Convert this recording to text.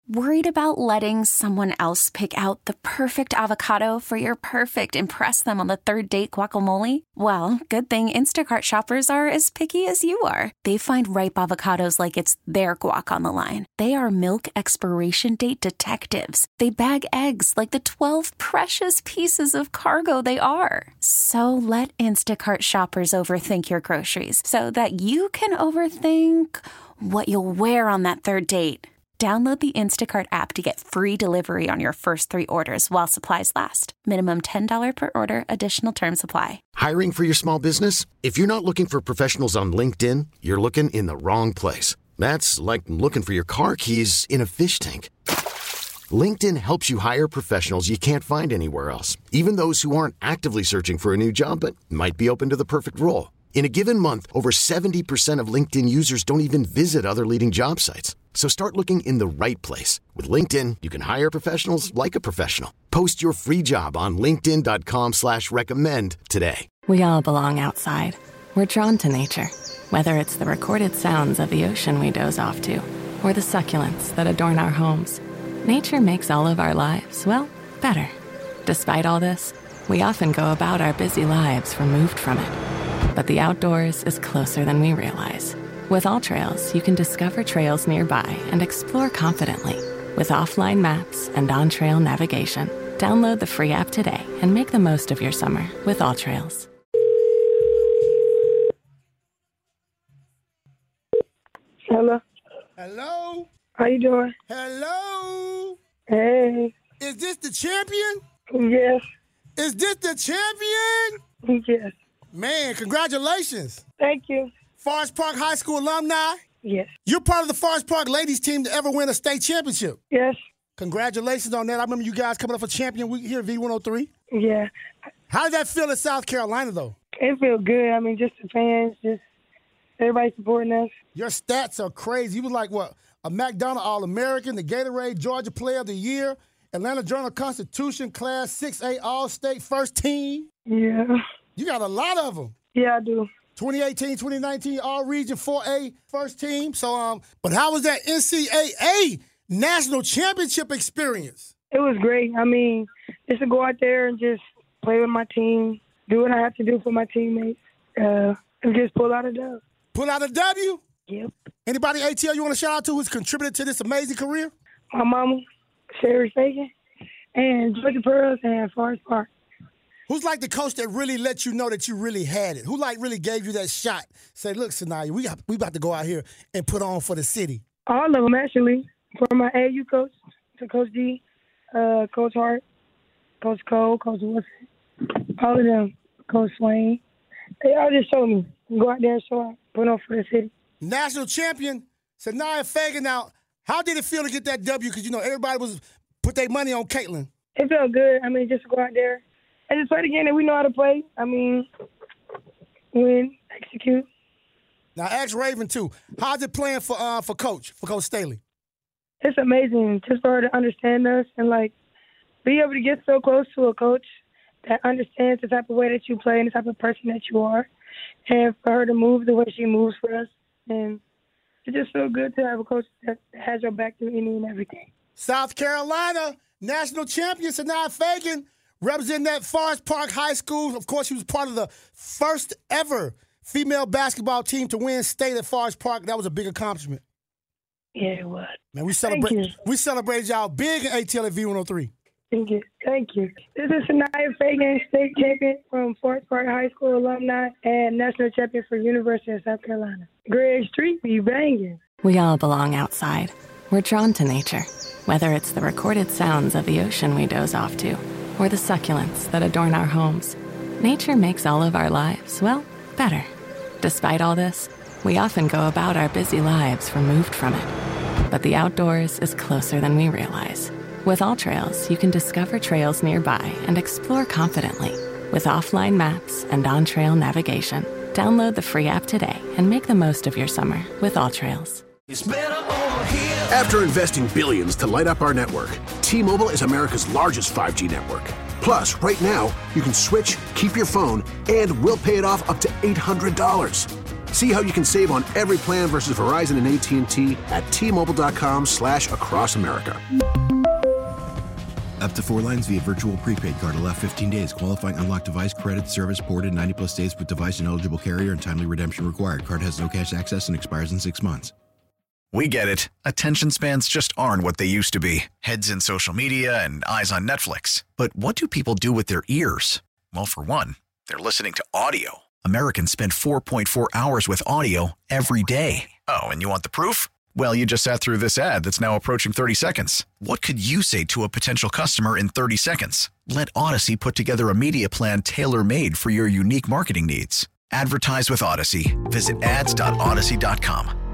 Worried about letting someone else pick out the perfect avocado for your perfect impress them on the third date guacamole? Well, good thing Instacart shoppers are as picky as you are. They find ripe avocados like it's their guac on the line. They are milk expiration date detectives. They bag eggs like the 12 precious pieces of cargo they are. So let Instacart shoppers overthink your groceries so that you can overthink what you'll wear on that third date. Download the Instacart app to get free delivery on your first 3 orders while supplies last. Minimum $10 per order. Additional terms apply. Hiring for your small business? If you're not looking for professionals on LinkedIn, you're looking in the wrong place. That's like looking for your car keys in a fish tank. LinkedIn helps you hire professionals you can't find anywhere else, even those who aren't actively searching for a new job but might be open to the perfect role. In a given month, over 70% of LinkedIn users don't even visit other leading job sites. So start looking in the right place. With LinkedIn, you can hire professionals like a professional. Post your free job on linkedin.com/recommend today. We all belong outside. We're drawn to nature. Whether it's the recorded sounds of the ocean we doze off to, or the succulents that adorn our homes, nature makes all of our lives, well, better. Despite all this, we often go about our busy lives removed from it. But the outdoors is closer than we realize. With AllTrails, you can discover trails nearby and explore confidently. With offline maps and on-trail navigation, download the free app today and make the most of your summer with AllTrails. Hello. Hello. How you doing? Hello. Hey. Is this the champion? Yes. Is this the champion? Yes. Man, congratulations. Thank you. Forest Park High School alumni. Yes. You're part of the Forest Park ladies team to ever win a state championship. Yes. Congratulations on that. I remember you guys coming up for champion week here at V103. Yeah. How did that feel in South Carolina, though? It feels good. I mean, just the fans, just everybody supporting us. Your stats are crazy. You was like, what, a McDonald All-American, the Gatorade Georgia Player of the Year, Atlanta Journal-Constitution Class 6A All-State First Team. Yeah. You got a lot of them. Yeah, I do. 2018, 2019 All-Region 4A First Team. So, but how was that NCAA National Championship experience? It was great. I mean, just to go out there and just play with my team, do what I have to do for my teammates, and just pull out a dub. Pull out a W? Yep. Anybody ATL you want to shout out to who's contributed to this amazing career? My mama, Sherry Fagan, and Georgia Pearls, and Forest Park. Who's like the coach that really let you know that you really had it? Who like really gave you that shot? Say, look, Sanaya, we about to go out here and put on for the city. All of them, actually. From my AU coach to Coach D, Coach Hart, Coach Cole, Coach Wilson. All of them. Coach Swain. They all just showed me. Go out there and show out. Put on for the city. National champion, Sanaya Fagan. Now, how did it feel to get that W? Because, you know, everybody was put their money on Caitlin. It felt good. I mean, just to go out there and just play the game that we know how to play. I mean, win, execute. Now, ask Raven, too. How's it playing for Coach Staley? It's amazing just for her to understand us and, like, be able to get so close to a coach that understands the type of way that you play and the type of person that you are, and for her to move the way she moves for us. And it just feels good to have a coach that has your back through any and everything. South Carolina national champion Sanaya Fagan representing that Forest Park High School. Of course, she was part of the first ever female basketball team to win state at Forest Park. That was a big accomplishment. Yeah, it was. Man, we celebrated y'all big in ATL at V103. Thank you. Thank you. This is Sanaya Fagan, state champion from Forest Park High School alumni and national champion for University of South Carolina. Greg Street be banging. We all belong outside. We're drawn to nature. Whether it's the recorded sounds of the ocean we doze off to, or the succulents that adorn our homes, nature makes all of our lives, well, better. Despite all this, we often go about our busy lives removed from it. But the outdoors is closer than we realize. With AllTrails, you can discover trails nearby and explore confidently. With offline maps and on-trail navigation, download the free app today and make the most of your summer with AllTrails. After investing billions to light up our network, T-Mobile is America's largest 5G network. Plus, right now, you can switch, keep your phone, and we'll pay it off up to $800. See how you can save on every plan versus Verizon and AT&T at T-Mobile.com/across America. Up to 4 lines via virtual prepaid card. Allow 15 days. Qualifying unlocked device credit service ported 90+ states with device and eligible carrier and timely redemption required. Card has no cash access and expires in 6 months. We get it. Attention spans just aren't what they used to be. Heads in social media and eyes on Netflix. But what do people do with their ears? Well, for one, they're listening to audio. Americans spend 4.4 hours with audio every day. Oh, and you want the proof? Well, you just sat through this ad that's now approaching 30 seconds. What could you say to a potential customer in 30 seconds? Let Odyssey put together a media plan tailor-made for your unique marketing needs. Advertise with Odyssey. Visit ads.odyssey.com.